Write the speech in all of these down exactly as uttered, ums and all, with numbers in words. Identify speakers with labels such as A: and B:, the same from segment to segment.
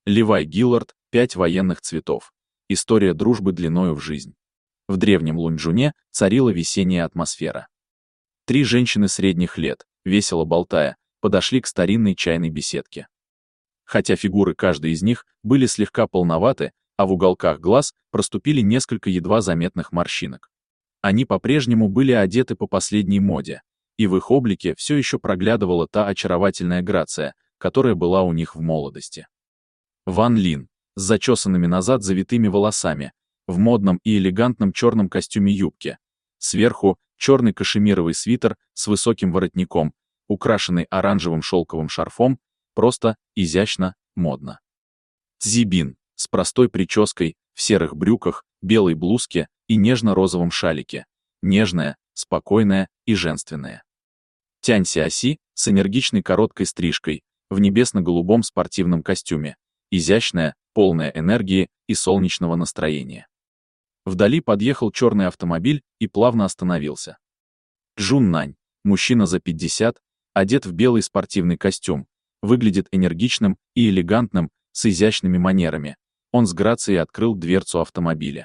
A: Левай Гиллард, пять военных цветов. История дружбы длиною в жизнь. В древнем Лунчжуне царила весенняя атмосфера. Три женщины средних лет, весело болтая, подошли к старинной чайной беседке. Хотя фигуры каждой из них были слегка полноваты, а в уголках глаз проступили несколько едва заметных морщинок. Они по-прежнему были одеты по последней моде, и в их облике все еще проглядывала та очаровательная грация, которая была у них в молодости. Ван Лин, с зачесанными назад завитыми волосами, в модном и элегантном черном костюме юбки. Сверху черный кашемировый свитер с высоким воротником, украшенный оранжевым шелковым шарфом, просто, изящно, модно. Цзи Бин, с простой прической, в серых брюках, белой блузке и нежно-розовом шалике. Нежная, спокойная и женственная. Тянь Сяоси, с энергичной короткой стрижкой, в небесно-голубом спортивном костюме. Изящная, полная энергии и солнечного настроения. Вдали подъехал черный автомобиль и плавно остановился. Джун Нань, мужчина за пятьдесят, одет в белый спортивный костюм, выглядит энергичным и элегантным, с изящными манерами. Он с грацией открыл дверцу автомобиля.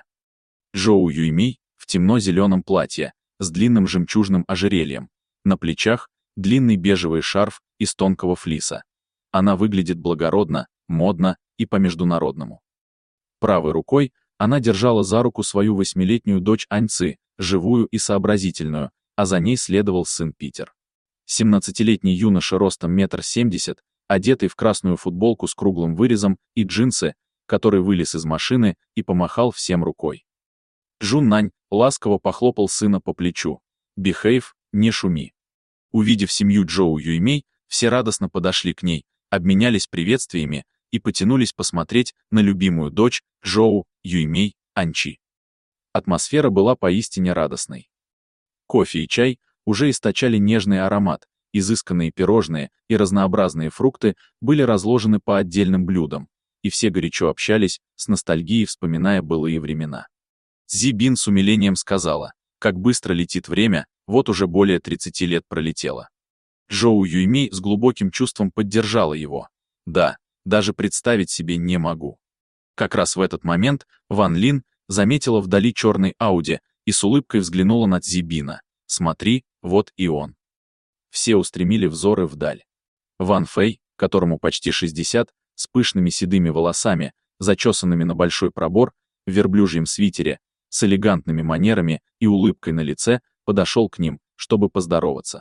A: Жоу Юймей, в темно-зеленом платье, с длинным жемчужным ожерельем. На плечах длинный бежевый шарф из тонкого флиса. Она выглядит благородно, модно и по-международному. Правой рукой она держала за руку свою восьмилетнюю дочь Аньцы, живую и сообразительную, а за ней следовал сын Питер. семнадцатилетний юноша ростом метр семьдесят, одетый в красную футболку с круглым вырезом и джинсы, который вылез из машины и помахал всем рукой. Джун Нань ласково похлопал сына по плечу. «Бихейв, не шуми». Увидев семью Джоу Юймей, все радостно подошли к ней, обменялись приветствиями и потянулись посмотреть на любимую дочь Джоу Юймей, Анчи. Атмосфера была поистине радостной. Кофе и чай уже источали нежный аромат, изысканные пирожные и разнообразные фрукты были разложены по отдельным блюдам, и все горячо общались, с ностальгией вспоминая былые времена. Цзи Бин с умилением сказала: «Как быстро летит время, вот уже более тридцати лет пролетело». Джоу Юймей с глубоким чувством поддержала его. «Да, даже представить себе не могу». Как раз в этот момент Ван Лин заметила вдали черный Ауди и с улыбкой взглянула на Цзи Бина. «Смотри, вот и он». Все устремили взоры вдаль. Ван Фэй, которому почти шестьдесят, с пышными седыми волосами, зачесанными на большой пробор, в верблюжьем свитере, с элегантными манерами и улыбкой на лице, подошел к ним, чтобы поздороваться.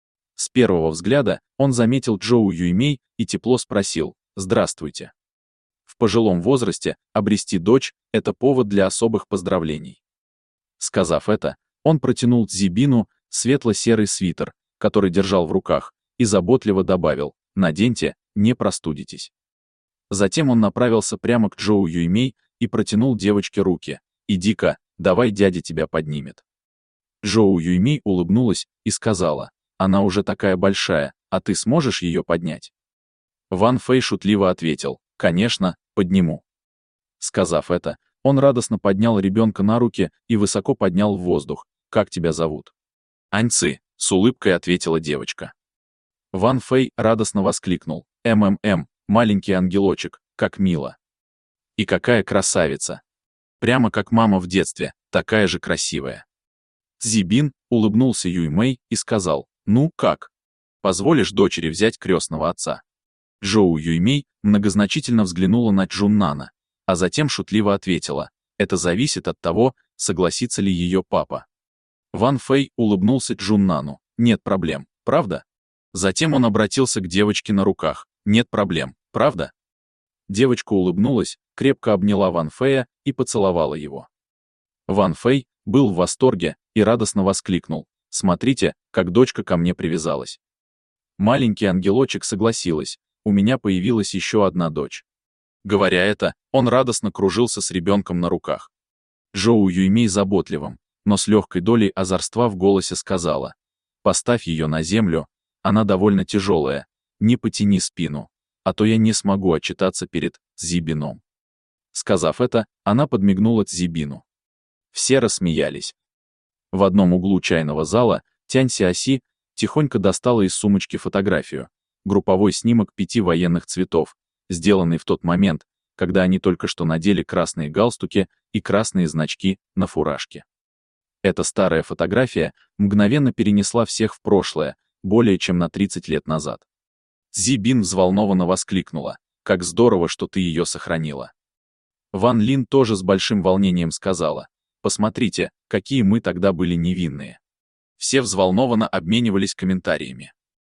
A: С первого взгляда он заметил Джоу Юймей и тепло спросил: «Здравствуйте». В пожилом возрасте обрести дочь — это повод для особых поздравлений. Сказав это, он протянул Цзи Бину светло-серый свитер, который держал в руках, и заботливо добавил: «Наденьте, не простудитесь». Затем он направился прямо к Джоу Юймей и протянул девочке руки. «Иди-ка, давай дядя тебя поднимет». Джоу Юймей улыбнулась и сказала: «Она уже такая большая, а ты сможешь ее поднять?» Ван Фэй шутливо ответил: «Конечно, подниму». Сказав это, он радостно поднял ребенка на руки и высоко поднял в воздух. «Как тебя зовут?» «Аньцы», — с улыбкой ответила девочка. Ван Фэй радостно воскликнул: «МММ, маленький ангелочек, как мило! И какая красавица! Прямо как мама в детстве, такая же красивая!» Цзи Бин улыбнулся Юймей и сказал: «Ну как? Позволишь дочери взять крестного отца?» Джоу Юймей многозначительно взглянула на Джуннана, а затем шутливо ответила: «Это зависит от того, согласится ли ее папа». Ван Фэй улыбнулся Джуннану: «Нет проблем, правда?» Затем он обратился к девочке на руках: «Нет проблем, правда?» Девочка улыбнулась, крепко обняла Ван Фэя и поцеловала его. Ван Фэй был в восторге и радостно воскликнул: «Смотрите, как дочка ко мне привязалась». Маленький ангелочек согласилась: «У меня появилась еще одна дочь». Говоря это, он радостно кружился с ребенком на руках. Джоу Юймей заботливым, но с легкой долей озорства в голосе сказала: «Поставь ее на землю, она довольно тяжелая, не потяни спину, а то я не смогу отчитаться перед Цзи Бином». Сказав это, она подмигнула Цзи Бину. Все рассмеялись. В одном углу чайного зала Тянь Сяоси тихонько достала из сумочки фотографию, групповой снимок пяти военных цветов, сделанный в тот момент, когда они только что надели красные галстуки и красные значки на фуражке. Эта старая фотография мгновенно перенесла всех в прошлое, более чем на тридцать лет назад. Цзи Бин взволнованно воскликнула: «Как здорово, что ты ее сохранила!» Ван Лин тоже с большим волнением сказала: «Посмотрите, какие мы тогда были невинные». Все взволнованно обменивались комментариями.